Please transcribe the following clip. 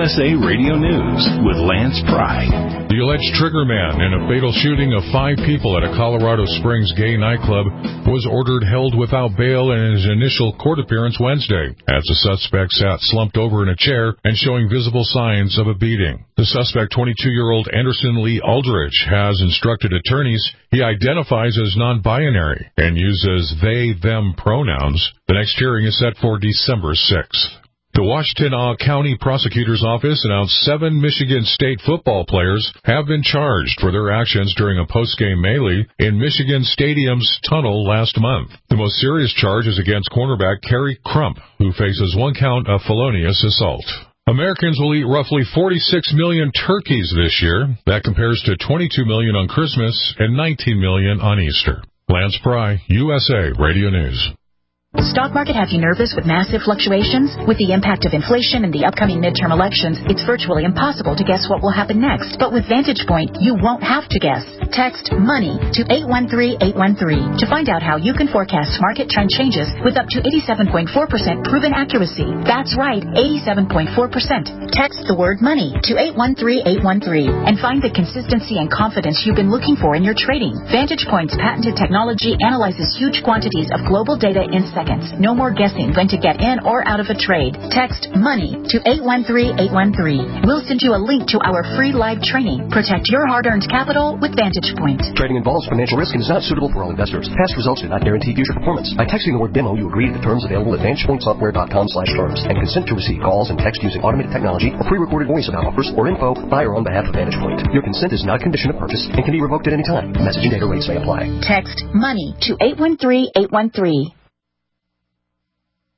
USA Radio News with Lance Pry. The alleged triggerman in a fatal shooting of 5 people at a Colorado Springs gay nightclub was ordered held without bail in his initial court appearance Wednesday, as the suspect sat slumped over in a chair and showing visible signs of a beating. The suspect, 22-year-old Anderson Lee Aldridge, has instructed attorneys he identifies as non-binary and uses they/them pronouns. The next hearing is set for December 6th. The Washtenaw County Prosecutor's Office announced 7 Michigan State football players have been charged for their actions during a post-game melee in Michigan Stadium's tunnel last month. The most serious charge is against cornerback Kerry Crump, who faces 1 count of felonious assault. Americans will eat roughly 46 million turkeys this year. That compares to 22 million on Christmas and 19 million on Easter. Lance Pry, USA Radio News. Stock market have you nervous with massive fluctuations? With the impact of inflation and the upcoming midterm elections, it's virtually impossible to guess what will happen next. But with Vantage Point, you won't have to guess. Text MONEY to 813-813 to find out how you can forecast market trend changes with up to 87.4% proven accuracy. That's right, 87.4%. Text the word MONEY to 813-813 and find the consistency and confidence you've been looking for in your trading. Vantage Point's patented technology analyzes huge quantities of global data in seconds. No more guessing when to get in or out of a trade. Text MONEY to 813-813. We'll send you a link to our free live training. Protect your hard-earned capital with Vantage Point. Trading involves financial risk and is not suitable for all investors. Past results do not guarantee future performance. By texting the word demo, you agree to the terms available at VantagePointSoftware.com/terms and consent to receive calls and text using automated technology or pre-recorded voice about offers or info by or on behalf of Vantage Point. Your consent is not a condition of purchase and can be revoked at any time. Message and data rates may apply. Text MONEY to 813-813.